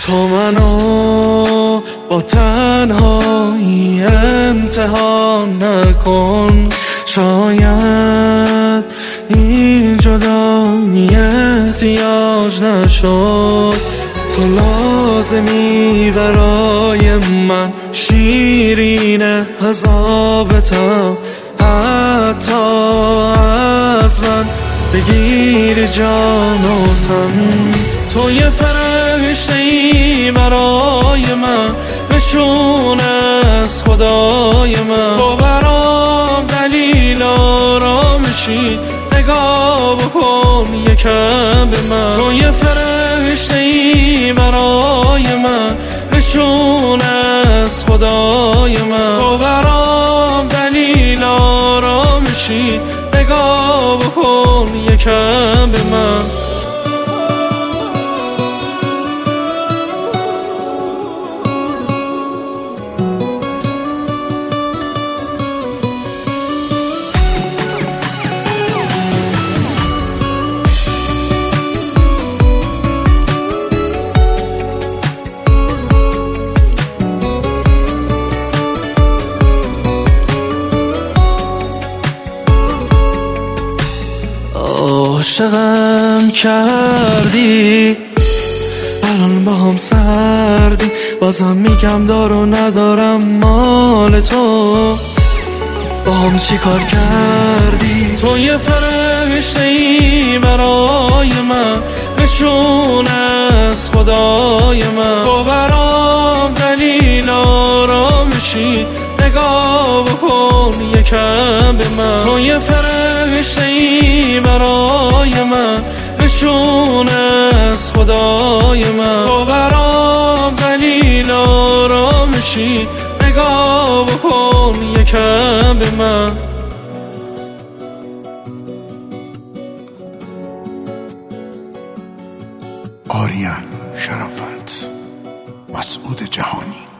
تو منو با تنهایی امتحان نکن، شاید این جدایی احتیاج نشد. تو لازمی برای من، شیرین حسابتم، حتی از من بگیر جان و تن. تو یه فرشته‌ای برای من، نشون از خدای من. تو برام دلیل آرامشی، نگاه بکن یکم به من. تو یه فرشته‌ای برای من، نشون از خدای من. تو برام دلیل آرامشی، نگاه بکن یکم به من. عاشقم کردی، الان با هم سردی، بازم میگم دار و ندارم مال تو. با هم چی کار کردی؟ تو یه فرشته‌ای برای من، نشون از خدای من. تو برام دلیل آرامشی، نگاه بکن یکم به من. تو یه فرشته‌ای برای من، نشون از خدای من. تو برام دلیل آرامشی، نگاه بکن یکم به من. آریان شرافت، مسعود جهانی.